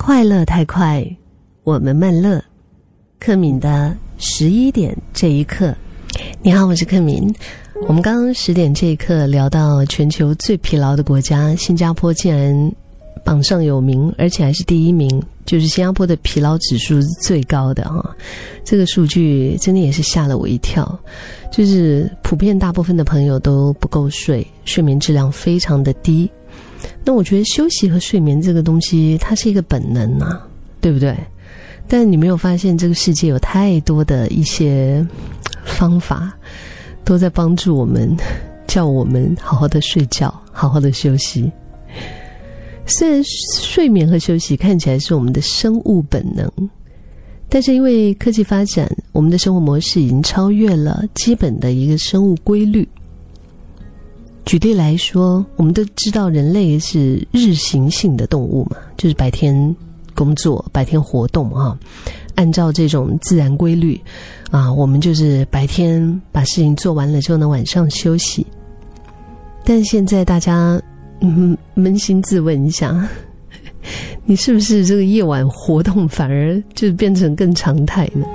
快乐太快，我们慢乐。克敏的11点这一刻。你好，我是克敏。我们刚刚10点这一刻聊到全球最疲劳的国家，新加坡竟然榜上有名，而且还是第1名，就是新加坡的疲劳指数是最高的哈。这个数据真的也是吓了我一跳，就是普遍大部分的朋友都不够睡，睡眠质量非常的低。那我觉得休息和睡眠这个东西，它是一个本能啊，对不对？但你没有发现这个世界有太多的一些方法都在帮助我们，叫我们好好的睡觉，好好的休息。虽然睡眠和休息看起来是我们的生物本能，但是因为科技发展，我们的生活模式已经超越了基本的一个生物规律。举例来说，我们都知道人类是日行性的动物嘛，就是白天工作，白天活动啊，按照这种自然规律啊，我们就是白天把事情做完了之后呢，晚上休息。但现在大家扪心自问一下，你是不是这个夜晚活动反而就变成更常态呢？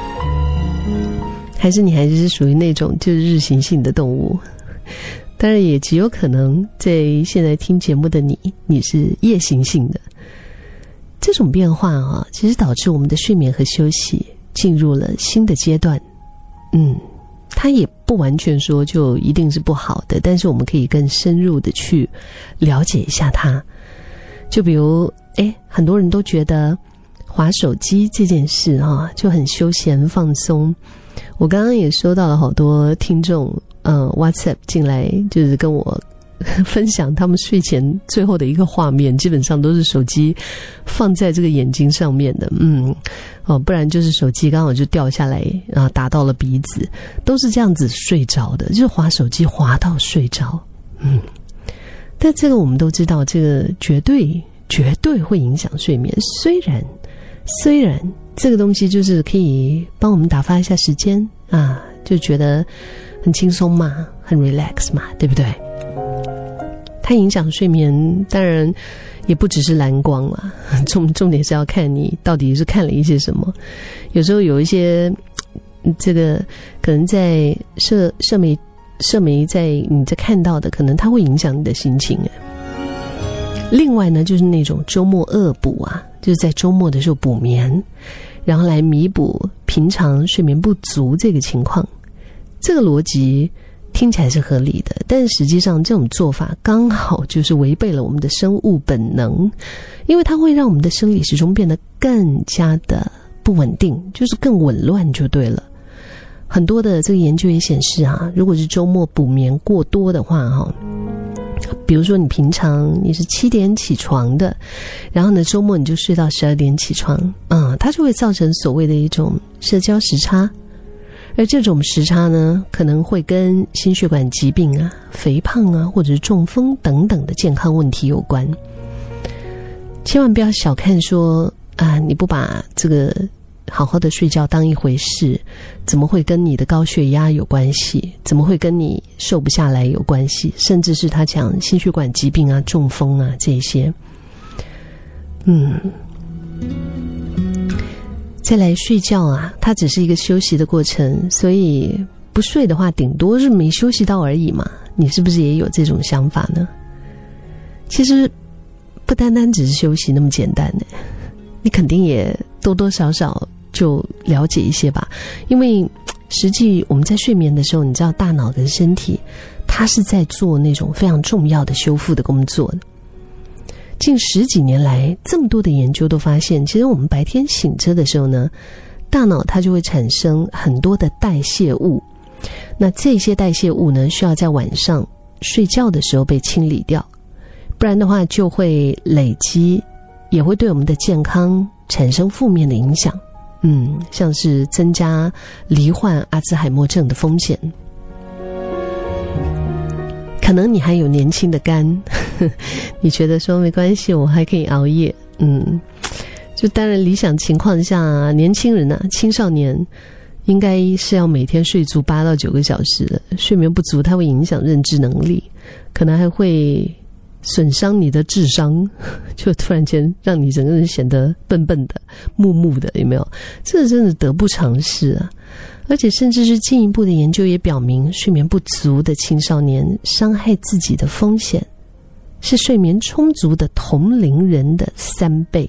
还是你还是属于那种就是日行性的动物？当然也极有可能在现在听节目的你是夜行性的。这种变化啊，其实导致我们的睡眠和休息进入了新的阶段。它也不完全说就一定是不好的，但是我们可以更深入的去了解一下它。就比如很多人都觉得滑手机这件事啊就很休闲放松。我刚刚也收到了好多听众WhatsApp 进来，就是跟我分享他们睡前最后的一个画面，基本上都是手机放在这个眼睛上面的，不然就是手机刚好就掉下来啊，打到了鼻子，都是这样子睡着的，就是滑手机滑到睡着。但这个我们都知道，这个绝对会影响睡眠。虽然这个东西就是可以帮我们打发一下时间啊，就觉得很轻松嘛，很 relax 嘛，对不对？它影响睡眠当然也不只是蓝光啦，重点是要看你到底是看了一些什么。有时候有一些这个可能在社媒在你在看到的，可能它会影响你的心情。另外呢，就是那种周末恶补啊，就是在周末的时候补眠，然后来弥补平常睡眠不足这个情况。这个逻辑听起来是合理的，但是实际上这种做法刚好就是违背了我们的生物本能，因为它会让我们的生理时钟变得更加的不稳定，就是更紊乱就对了。很多的这个研究也显示啊，如果是周末补眠过多的话比如说你平常你是7点起床的，然后呢周末你就睡到12点起床，它就会造成所谓的一种社交时差。而这种时差呢，可能会跟心血管疾病啊、肥胖啊，或者是中风等等的健康问题有关。千万不要小看说你不把这个好好的睡觉当一回事，怎么会跟你的高血压有关系？怎么会跟你瘦不下来有关系？甚至是他讲心血管疾病啊、中风啊这些。再来睡觉啊，它只是一个休息的过程，所以不睡的话顶多是没休息到而已嘛。你是不是也有这种想法呢？其实不单单只是休息那么简单的，你肯定也多多少少就了解一些吧。因为实际我们在睡眠的时候，你知道大脑跟身体它是在做那种非常重要的修复的工作的。近10几年来，这么多的研究都发现，其实我们白天醒着的时候呢，大脑它就会产生很多的代谢物。那这些代谢物呢，需要在晚上睡觉的时候被清理掉，不然的话就会累积，也会对我们的健康产生负面的影响。像是增加罹患阿兹海默症的风险。可能你还有年轻的肝，你觉得说没关系，我还可以熬夜。就当然理想情况下，年轻人青少年应该是要每天睡足8到9个小时的。睡眠不足它会影响认知能力，可能还会损伤你的智商，就突然间让你整个人显得笨笨的、木木的，有没有？这真的得不偿失啊！而且甚至是进一步的研究也表明，睡眠不足的青少年伤害自己的风险是睡眠充足的同龄人的3倍。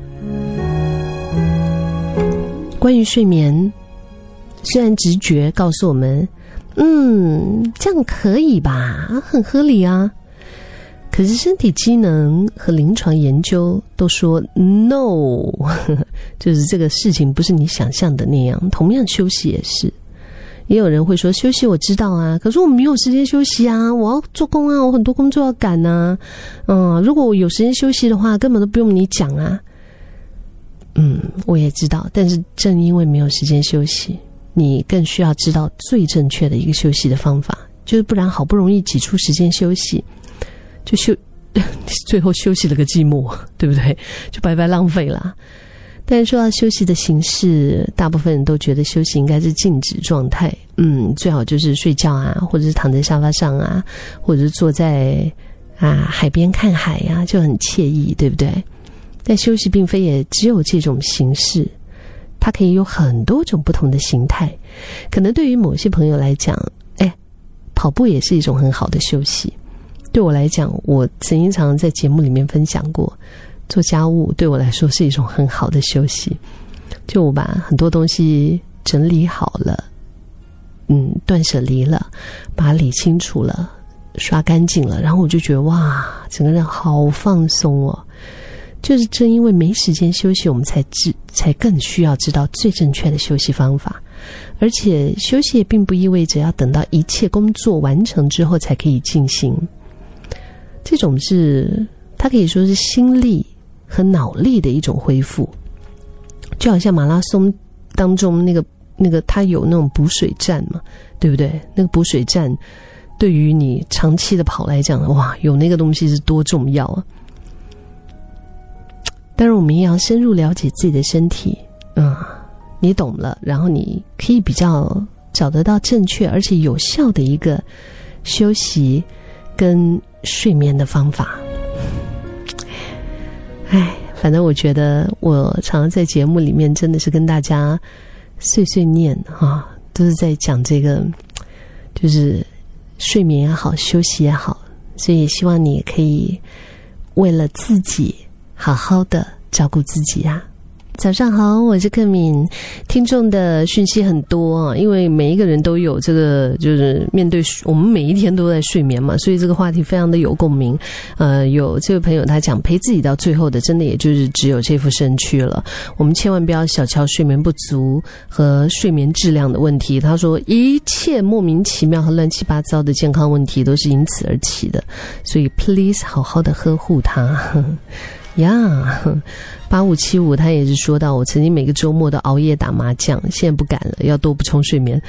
关于睡眠，虽然直觉告诉我们这样可以吧，很合理啊，可是身体机能和临床研究都说 no， 就是这个事情不是你想象的那样。同样休息也是，也有人会说休息我知道啊，可是我没有时间休息啊，我要做工啊，我很多工作要赶啊，如果我有时间休息的话根本都不用你讲啊。我也知道，但是正因为没有时间休息，你更需要知道最正确的一个休息的方法，就是不然好不容易挤出时间休息，就最后休息了个寂寞，对不对？就白白浪费了。但是说到休息的形式，大部分人都觉得休息应该是静止状态，最好就是睡觉啊，或者是躺在沙发上啊，或者是坐在海边看海啊，就很惬意，对不对？但休息并非也只有这种形式，它可以有很多种不同的形态。可能对于某些朋友来讲，跑步也是一种很好的休息。对我来讲，我曾经常在节目里面分享过，做家务对我来说是一种很好的休息。就我把很多东西整理好了，断舍离了，把它理清楚了，刷干净了，然后我就觉得哇，整个人好放松哦。就是正因为没时间休息，我们才更需要知道最正确的休息方法。而且休息也并不意味着要等到一切工作完成之后才可以进行，这种它可以说是心力和脑力的一种恢复。就好像马拉松当中那个它有那种补水站嘛，对不对？那个补水站对于你长期的跑来讲，哇，有那个东西是多重要啊！当然我们也要深入了解自己的身体，你懂了，然后你可以比较找得到正确而且有效的一个休息跟睡眠的方法。反正我觉得我常常在节目里面真的是跟大家碎碎念都是在讲这个，就是睡眠也好，休息也好，所以也希望你也可以为了自己好好的照顾自己啊。早上好，我是克敏。听众的讯息很多因为每一个人都有这个，就是面对我们每一天都在睡眠嘛，所以这个话题非常的有共鸣。有这位朋友他讲，陪自己到最后的真的也就是只有这副身躯了。我们千万不要小瞧睡眠不足和睡眠质量的问题。他说一切莫名其妙和乱七八糟的健康问题都是因此而起的，所以 please 好好的呵护它。8575他也是说到，我曾经每个周末都熬夜打麻将，现在不敢了，要多补充睡眠。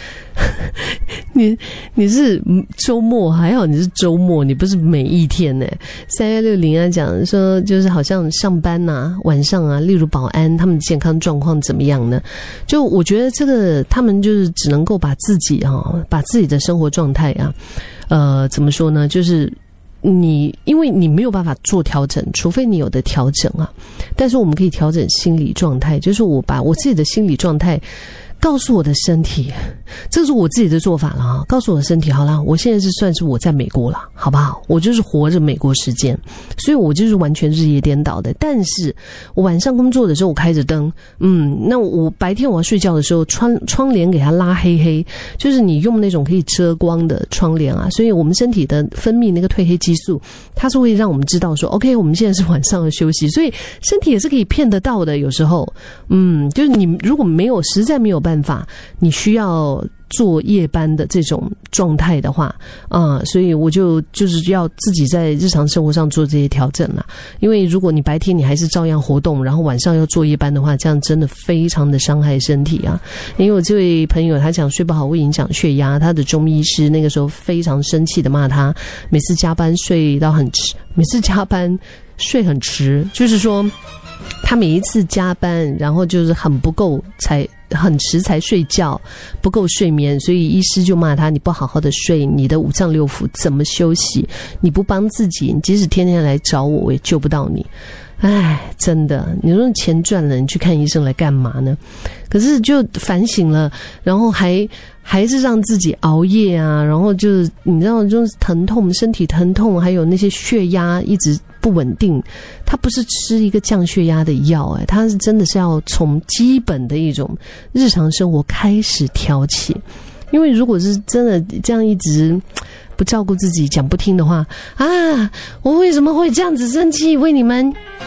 你是周末，还好你是周末，你不是每一天呢。3160讲说，就是好像上班晚上例如保安他们健康状况怎么样呢？就我觉得这个他们就是只能够把自己的生活状态怎么说呢，就是因为你没有办法做调整，除非你有的调整但是我们可以调整心理状态，就是我把我自己的心理状态告诉我的身体，这是我自己的做法了告诉我的身体，好啦，我现在算是我在美国了，好不好？我就是活着美国时间，所以我就是完全日夜颠倒的。但是我晚上工作的时候我开着灯，那我白天我要睡觉的时候窗帘给它拉黑黑，就是你用那种可以遮光的窗帘所以我们身体的分泌那个褪黑激素，它是会让我们知道说 OK 我们现在是晚上的休息，所以身体也是可以骗得到的。有时候就是你如果实在没有办法，你需要做夜班的这种状态的话所以我就是要自己在日常生活上做这些调整啦。因为如果你白天你还是照样活动，然后晚上要做夜班的话，这样真的非常的伤害身体因为我这位朋友他讲睡不好会影响血压，他的中医师那个时候非常生气的骂他，每次加班睡很迟，就是说他每一次加班然后就是很不够才很迟才睡觉，不够睡眠，所以医师就骂他，你不好好的睡，你的五脏六腑怎么休息？你不帮自己，你即使天天来找我，我也救不到你。哎，真的，你说钱赚了，你去看医生来干嘛呢？可是就反省了，然后还是让自己熬夜啊，然后就是你知道，就是疼痛，身体疼痛，还有那些血压一直不稳定。他不是吃一个降血压的药，他是真的是要从基本的一种日常生活开始调起。因为如果是真的这样一直不照顾自己，讲不听的话啊，我为什么会这样子生气？为你们